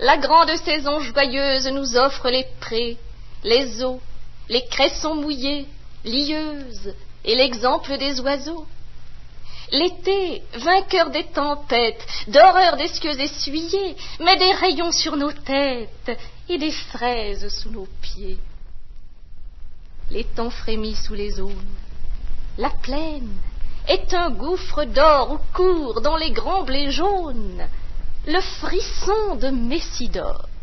La grande saison joyeuse nous offre les prés, les eaux, les cressons mouillés, lieuses, et l'exemple des oiseaux. L'été, vainqueur des tempêtes, d'horreur des cieux essuyés, met des rayons sur nos têtes et des fraises sous nos pieds. L'étang frémit sous les aunes. La plaine est un gouffre d'or où court dans les grands blés jaunes le frisson de Messidor.